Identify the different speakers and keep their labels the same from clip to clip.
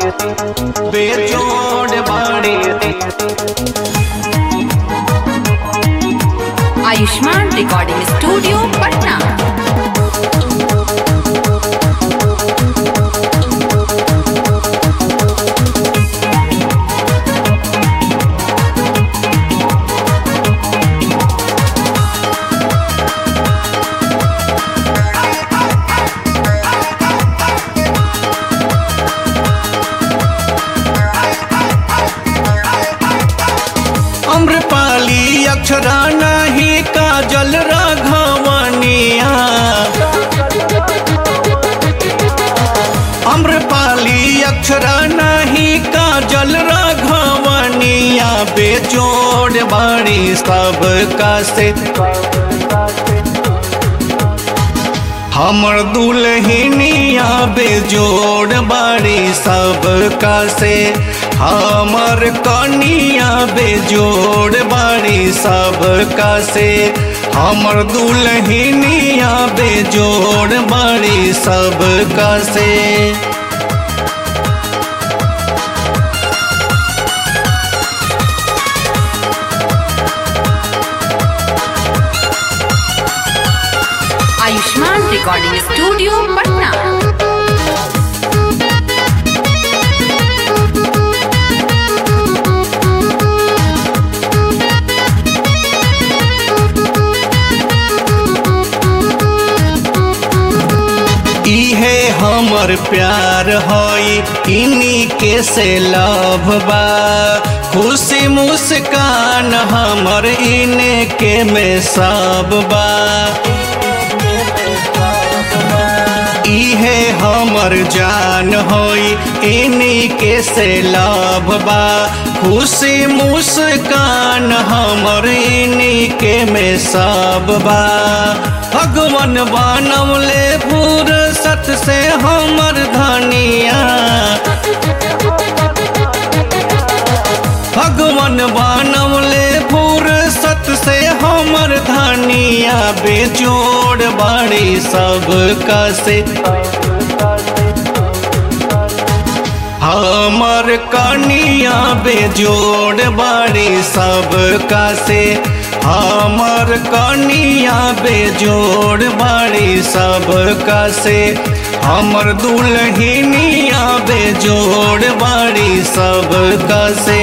Speaker 1: बेजोड़ बाड़ी।
Speaker 2: Ayushman recording studio Patna.
Speaker 1: Amrapali Akshara नहीं काजल राघवनिया। अम्रपाली अक्षरा नहीं काजल राघवनिया। बेजोड़ बाड़ी सबका से हमर दुल्हनिया। बेजोड़ बाड़ी सबका से हमर कनिया। बेजोड़ बाड़ी सबका से हमर दुल्हनिया। बेजोड़ बाड़ी सबका से।
Speaker 2: Ayushman recording studio Patna.
Speaker 1: इहे हमर प्यार हई इन्हीं के से लव बा। खुशी मुस्कान हमर इने के में सब बा। इहे हमर जान होई इन्हीं के से लव बा। खुशी मुस्कान हमर इन्हीं के में सब बा। भगवान बनवले फुर्सत से हमर धनिया। भगवान बनवले फुर्सत से हमर धनिया। बेजोड़ बाड़ी सबका से हमर कनिया। बेजोड़ बाड़ी सबका से हमर कनिया। बेजोड़ बाड़ी सबका से हमर दुल्हनिया। बेजोड़ बाड़ी सबका से।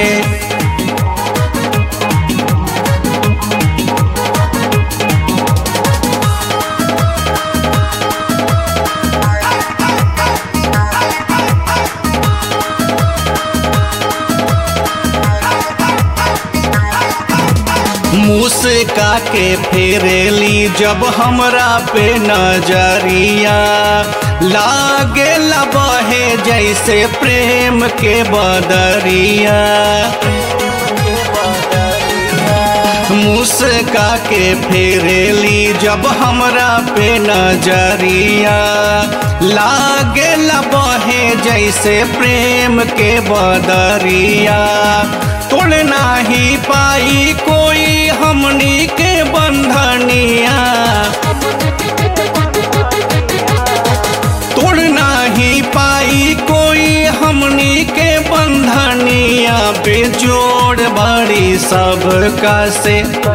Speaker 1: मुस्का के फेरेली जब हमरा पे नजरिया। लागे बहे जैसे प्रेम के बदरिया। मुस्का के फेरेली जब हमरा पे नजरिया। लागे बहे जैसे प्रेम के बदरिया। तोड़ नाही पाई कोई हमनी के बंधनिया। तोड़ नाही पाई कोई हमनी के बंधनिया। बेजोड़ बाड़ी सबका से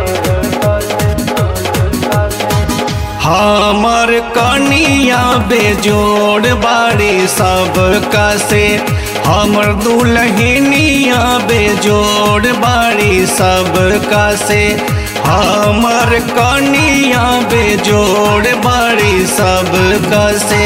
Speaker 1: हमर कनिया। बेजोड़ बाड़ी सबका से हमर दुल्हनिया। बेजोड़ बाड़ी सबका से हमर कनिया। बेजोड़ बाड़ी सबका से।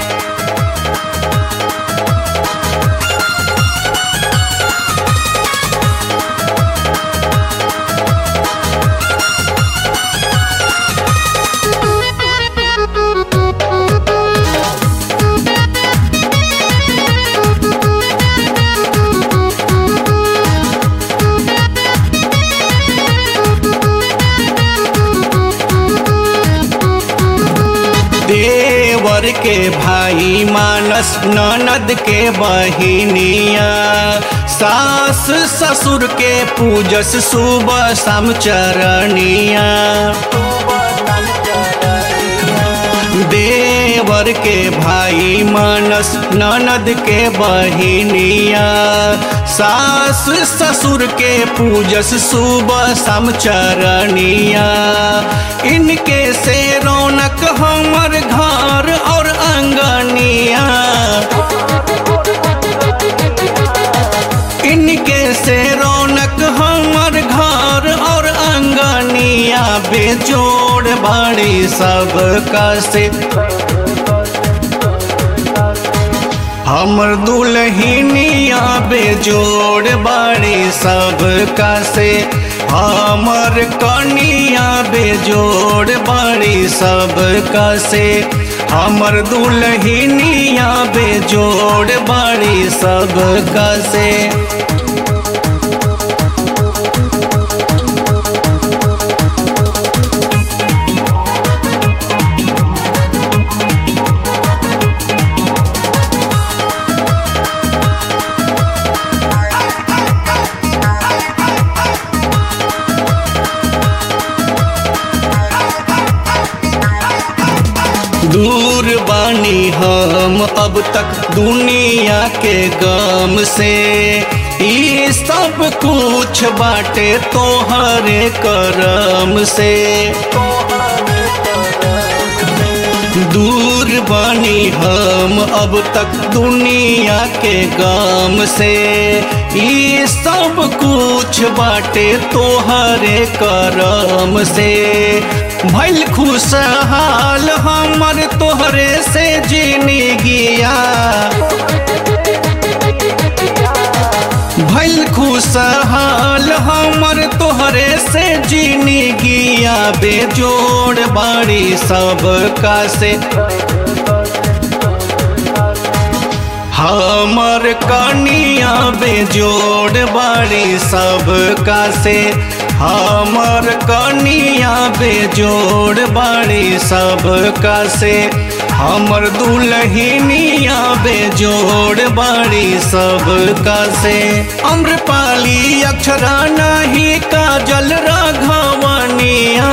Speaker 1: देवर के भाई मानस ननद के बहिनिया। सास ससुर के पूजस सुबह शाम चरनिया। देवर के भाई मानस ननद के बहिनिया सास ससुर के पूजस सुबह शाम चरनिया। इनके से रौनक हमर घर और अंगनिया, इनके से रौनक हमर घर और अंगनिया। बेजोड़ बाड़ी सबका से हमर दुल्हनिया, बेजोड़ बाड़ी सबका से हमर कनिया। बेजोड़ बाड़ी सबका से हमर दुल्हनिया, बेजोड़ बाड़ी सबका से। दूर बानी हम अब तक दुनिया के गम से, ई सब कुछ बाटे तोहरे करम से। दूर बानी हम अब तक दुनिया के गम से, ई सब कुछ बाटे तोहरे करम से। भइल खुशहाल हमर तोहरे से जिंदगिया, भइल खुशहाल हमर तोहरे से जिंदगिया। बेजोड़ बाड़ी सबका से हमर कनिया, बेजोड़ बाड़ी सबका से हमर कनिया। बेजोड़ बाड़ी सबका से हमर दुल्हनिया, बेजोड़ बाड़ी सबका से। अम्रपाली अक्षरा नहीं काजल राघवनिया,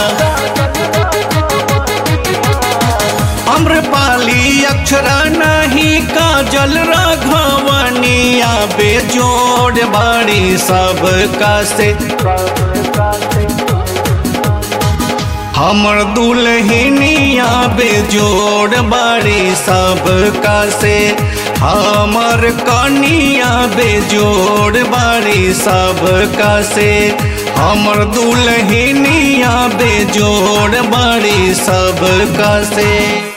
Speaker 1: अम्रपाली अक्षरा नहीं काजल राघवनिया। बेजोड़ बाड़ी सबका से हमर दुल्हनिया, बेजोड़ बाड़ी सबका से हमर कनिया। बेजोड़ बाड़ी सबका से हमर दुल्हनिया, बेजोड़ बाड़ी सबका से।